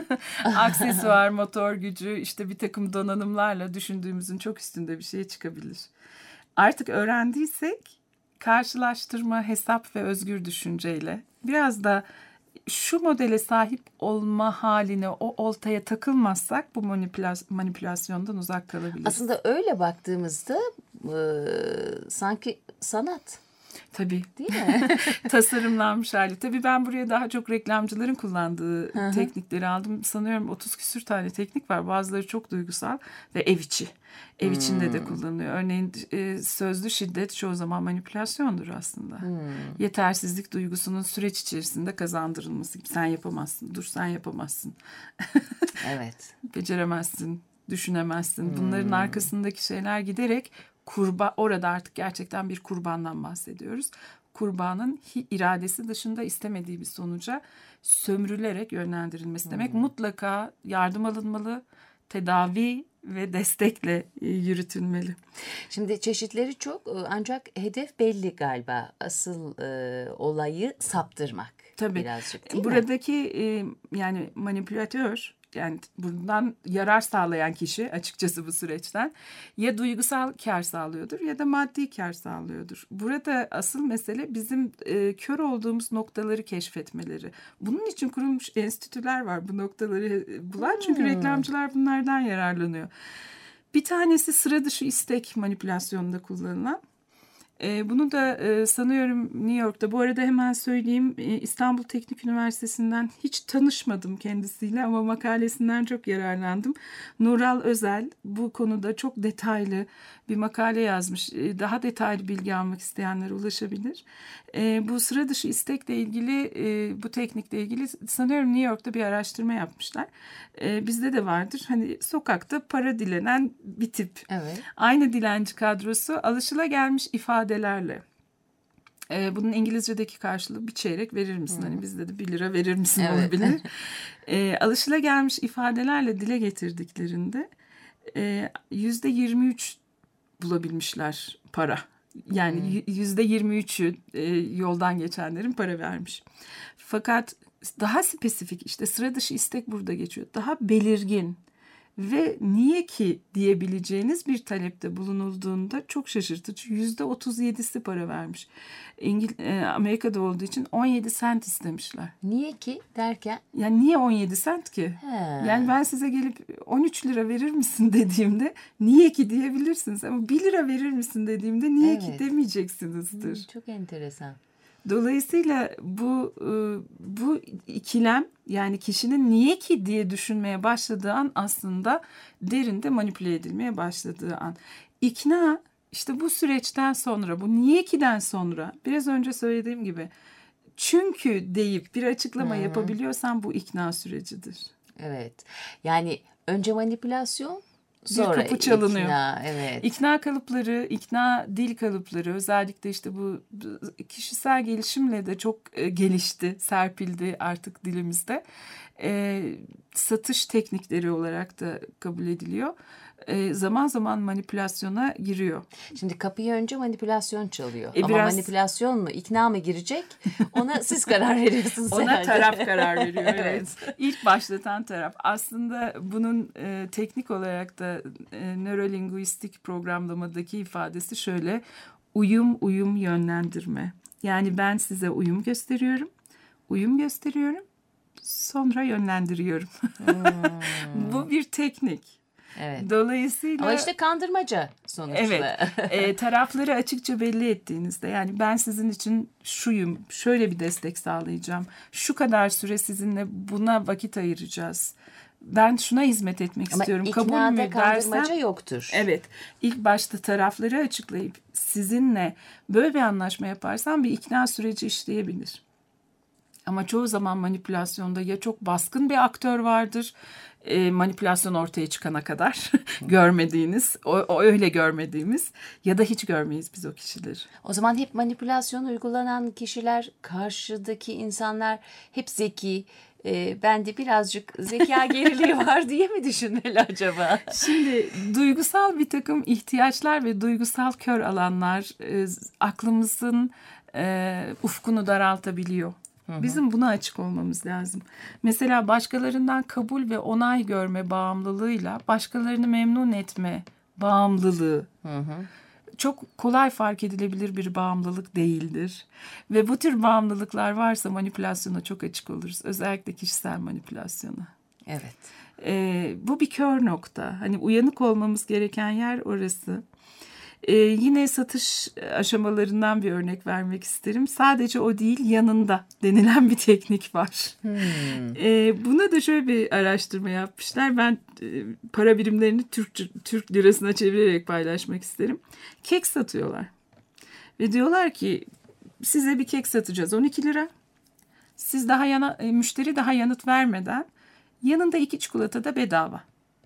Speaker 7: Aksesuar, motor gücü, işte bir takım donanımlarla düşündüğümüzün çok üstünde bir şey çıkabilir. Artık öğrendiysek karşılaştırma, hesap ve özgür düşünceyle biraz da şu modele sahip olma haline, o oltaya takılmazsak bu manipülas- manipülasyondan uzak kalabiliriz.
Speaker 3: Aslında öyle baktığımızda e, sanki sanat.
Speaker 7: Tabii.
Speaker 3: Değil mi?
Speaker 7: Tasarımlanmış hali. Tabii ben buraya daha çok reklamcıların kullandığı Hı-hı. teknikleri aldım. Sanıyorum otuz küsür tane teknik var. Bazıları çok duygusal ve ev içi. Ev hmm. içinde de kullanılıyor. Örneğin e, sözlü şiddet çoğu zaman manipülasyondur aslında. Hmm. Yetersizlik duygusunun süreç içerisinde kazandırılması. Sen yapamazsın. Dur sen yapamazsın.
Speaker 3: Evet.
Speaker 7: Beceremezsin. Düşünemezsin. Bunların hmm. arkasındaki şeyler giderek kurba orada artık gerçekten bir kurbandan bahsediyoruz. Kurbanın iradesi dışında istemediği bir sonuca sömürülerek yönlendirilmesi hmm. demek. Mutlaka yardım alınmalı, tedavi ve destekle yürütülmeli.
Speaker 3: Şimdi çeşitleri çok ancak hedef belli galiba. Asıl e, olayı saptırmak.
Speaker 7: Tabii.
Speaker 3: birazcık değil mi?
Speaker 7: Buradaki e, yani manipülatör, yani bundan yarar sağlayan kişi açıkçası bu süreçten ya duygusal kar sağlıyordur ya da maddi kar sağlıyordur. Burada asıl mesele bizim e, kör olduğumuz noktaları keşfetmeleri. Bunun için kurulmuş enstitüler var bu noktaları bulan, çünkü
Speaker 3: Hmm.
Speaker 7: reklamcılar bunlardan yararlanıyor. Bir tanesi sıra dışı istek manipülasyonunda kullanılan. E, bunu da e, sanıyorum New York'ta, bu arada hemen söyleyeyim, e, İstanbul Teknik Üniversitesi'nden hiç tanışmadım kendisiyle ama makalesinden çok yararlandım. Nural Özel bu konuda çok detaylı bir makale yazmış. E, daha detaylı bilgi almak isteyenlere ulaşabilir. E, bu sıra dışı istekle ilgili, e, bu teknikle ilgili sanıyorum New York'ta bir araştırma yapmışlar. E, bizde de vardır. Hani sokakta para dilenen bir tip.
Speaker 3: Evet.
Speaker 7: Aynı dilenci kadrosu alışılagelmiş ifadelerle. Ee, bunun İngilizce'deki karşılığı bir çeyrek verir misin? Hani bizde de bir lira verir misin
Speaker 3: Evet.
Speaker 7: olabilir. Ee, alışılagelmiş ifadelerle dile getirdiklerinde e, yüzde yirmi üç bulabilmişler para. Yani y- yüzde yirmi üçü e, yoldan geçenlerin para vermiş. Fakat daha spesifik, işte sıra dışı istek burada geçiyor. Daha belirgin ve niye ki diyebileceğiniz bir talepte bulunulduğunda çok şaşırtıcı. Yüzde otuz yedisi para vermiş. İngil e, Amerika'da olduğu için on yedi sent istemişler.
Speaker 3: Niye ki derken?
Speaker 7: Yani niye on yedi sent ki?
Speaker 3: He.
Speaker 7: Yani ben size gelip on üç lira verir misin dediğimde niye ki diyebilirsiniz. Ama bir lira verir misin dediğimde niye
Speaker 3: Evet.
Speaker 7: ki demeyeceksinizdir.
Speaker 3: Hmm, çok enteresan.
Speaker 7: Dolayısıyla bu e, bu ikilem, yani kişinin niye ki diye düşünmeye başladığı an aslında derinde manipüle edilmeye başladığı an. İkna işte bu süreçten sonra, bu niye ki'den sonra, biraz önce söylediğim gibi, çünkü deyip bir açıklama
Speaker 3: Hı-hı.
Speaker 7: yapabiliyorsan bu ikna sürecidir.
Speaker 3: Evet. Yani önce manipülasyon,
Speaker 7: Bir
Speaker 3: sonra
Speaker 7: kapı çalınıyor.
Speaker 3: ikna. Evet.
Speaker 7: İkna kalıpları, ikna dil kalıpları, özellikle işte bu kişisel gelişimle de çok e, gelişti, serpildi artık dilimizde. E, satış teknikleri olarak da kabul ediliyor. E, zaman zaman manipülasyona giriyor.
Speaker 3: Şimdi kapıyı önce manipülasyon çalıyor.
Speaker 7: E,
Speaker 3: Ama
Speaker 7: biraz-
Speaker 3: manipülasyon mu, ikna mı girecek? Ona siz karar veriyorsunuz.
Speaker 7: Ona
Speaker 3: herhalde.
Speaker 7: taraf karar veriyor. Evet.
Speaker 3: Evet.
Speaker 7: İlk başlatan taraf. Aslında bunun e, teknik olarak da e, nörolinguistik programlamadaki ifadesi şöyle: uyum, uyum, yönlendirme. Yani ben size uyum gösteriyorum, uyum gösteriyorum, sonra yönlendiriyorum. Bu bir teknik.
Speaker 3: Evet.
Speaker 7: Dolayısıyla
Speaker 3: Ama işte kandırmaca sonuçta.
Speaker 7: evet, e, tarafları açıkça belli ettiğinizde, yani ben sizin için şuyum, şöyle bir destek sağlayacağım, şu kadar süre sizinle buna vakit ayıracağız, ben şuna hizmet etmek
Speaker 3: Ama
Speaker 7: istiyorum, kabul
Speaker 3: iknada
Speaker 7: mü
Speaker 3: kandırmaca
Speaker 7: dersem,
Speaker 3: yoktur.
Speaker 7: evet, ilk başta tarafları açıklayıp sizinle böyle bir anlaşma yaparsam bir ikna süreci işleyebilir. Ama çoğu zaman manipülasyonda ya çok baskın bir aktör vardır, e, manipülasyon ortaya çıkana kadar görmediğiniz, o, o öyle görmediğimiz, ya da hiç görmeyiz biz o kişileri.
Speaker 3: O zaman hep manipülasyon uygulanan kişiler, karşıdaki insanlar hep zeki. E, bende birazcık zeka geriliği var diye mi düşünmeli acaba?
Speaker 7: Şimdi duygusal bir takım ihtiyaçlar ve duygusal kör alanlar e, aklımızın e, ufkunu daraltabiliyor. Bizim buna açık olmamız lazım. Mesela başkalarından kabul ve onay görme bağımlılığıyla başkalarını memnun etme bağımlılığı çok kolay fark edilebilir bir bağımlılık değildir. Ve bu tür bağımlılıklar varsa manipülasyona çok açık oluruz. Özellikle kişisel manipülasyona.
Speaker 3: Evet.
Speaker 7: Ee, bu bir kör nokta. Hani uyanık olmamız gereken yer orası. Ee, yine satış aşamalarından bir örnek vermek isterim. Sadece o değil, yanında denilen bir teknik var.
Speaker 3: Hmm.
Speaker 7: Ee, buna da şöyle bir araştırma yapmışlar. Ben e, para birimlerini Türk, Türk lirasına çevirerek paylaşmak isterim. Kek satıyorlar. Ve diyorlar ki size bir kek satacağız on iki lira. Siz daha yana, e, müşteri daha yanıt vermeden yanında iki çikolata da bedava.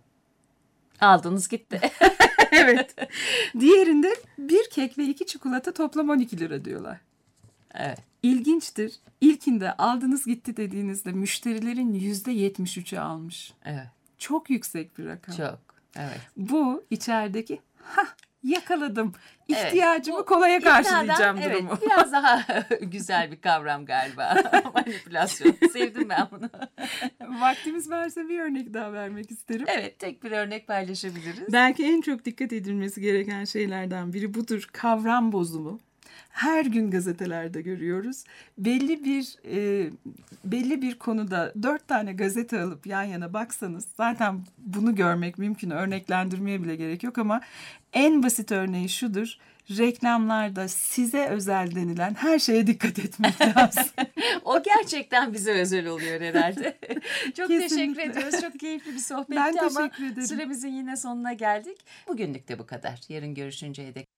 Speaker 3: Aldınız gitti.
Speaker 7: Evet. Diğerinde bir kek ve iki çikolata toplam on iki lira diyorlar.
Speaker 3: Evet.
Speaker 7: İlginçtir. İlkinde aldınız gitti dediğinizde müşterilerin yüzde yetmiş üçü almış.
Speaker 3: Evet.
Speaker 7: Çok yüksek bir rakam.
Speaker 3: Çok. Evet.
Speaker 7: Bu içerideki ha yakaladım.
Speaker 3: Evet,
Speaker 7: İhtiyacımı
Speaker 3: bu
Speaker 7: kolaya
Speaker 3: iknadan,
Speaker 7: karşılayacağım
Speaker 3: evet,
Speaker 7: durumu.
Speaker 3: biraz daha güzel bir kavram galiba. Manipülasyon. Sevdim ben bunu.
Speaker 7: Vaktimiz varsa bir örnek daha vermek isterim.
Speaker 3: Evet, tek bir örnek paylaşabiliriz.
Speaker 7: Belki en çok dikkat edilmesi gereken şeylerden biri budur. Kavram bozumu. Her gün gazetelerde görüyoruz. Belli bir e, belli bir konuda dört tane gazete alıp yan yana baksanız zaten bunu görmek mümkün. Örneklendirmeye bile gerek yok ama en basit örneği şudur. Reklamlarda size özel denilen her şeye dikkat etmek lazım.
Speaker 3: O gerçekten bize özel oluyor herhalde. Çok
Speaker 7: Kesinlikle.
Speaker 3: teşekkür ediyoruz. Çok keyifli bir sohbetti
Speaker 7: Ben
Speaker 3: ama
Speaker 7: teşekkür ederim.
Speaker 3: süremizin yine sonuna geldik. Bugünlük de bu kadar. Yarın görüşünceye dek.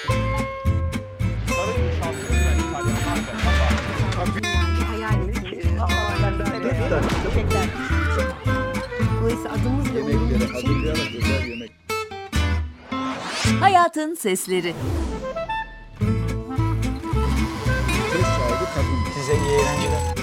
Speaker 2: Dolayısıyla adımızla uyumlu için
Speaker 3: Hayatın Sesleri.
Speaker 8: Size iyi eğlenceler.